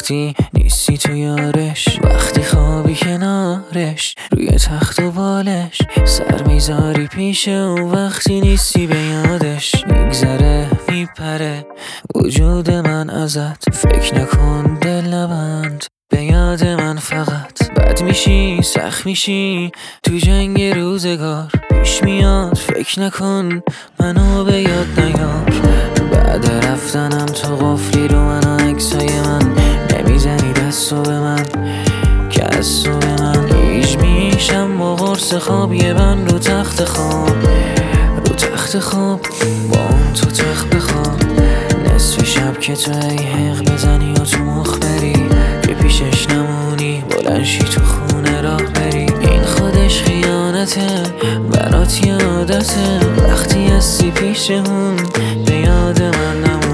وقتی نیستی تو یارش، وقتی خوابی کنارش روی تخت و بالش، سر میذاری پیش او وقتی نیستی به یادش. میگذره میپره وجود من ازت، فکر نکن دل نبند به یاد من فقط. بد میشی سخت میشی تو جنگ روزگار، پیش میاد فکر نکن منو به یاد نیار. بعد رفتنم تو قفلی رو من و عکسای من، نمیزنی دستو به من که از تو به من هیچ میشم با قرص خواب یه من رو تخت خواب، رو تخت خواب با اون تو تخت بخواب. نصف شب که تو ای حق بزنی و تو مخ بری، که پیشش نمونی بلنشی تو خونه راه بری. این خودش خیانته برات یادته، وقتی هستی پیش اون به یاد من نمون.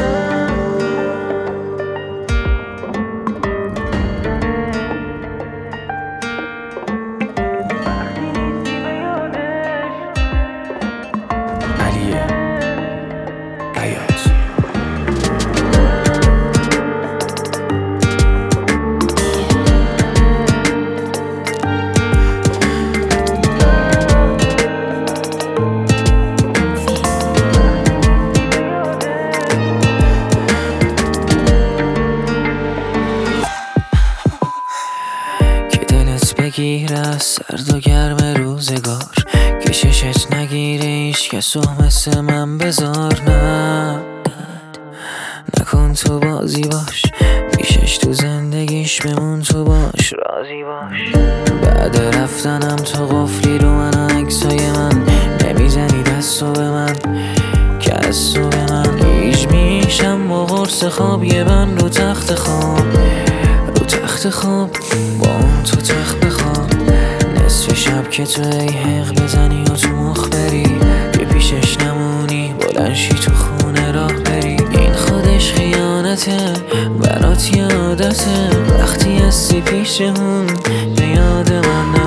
بگیر از سرد و گرم روزگار، کششت نگیره هیچکس و مثل من بذار. نه نکن تو بازی باش، پیشش تو زندگیش بمون تو باش راضی باش. بعد رفتنم تو قفلی رو من و عکسای من، نمیزنی دستو به من که از تو به من هیچ میشم با قرص خواب یه من رو تخت خواب، رو تخت خواب با اون تو تخت بخواب. نصف شب که تو ای حق بزنی و تو مخ بری، که پیشش نمونی بلنشی تو خونه راه بری. این خودش خیانته برات یادته، وقتی هستی پیش اون به یاد من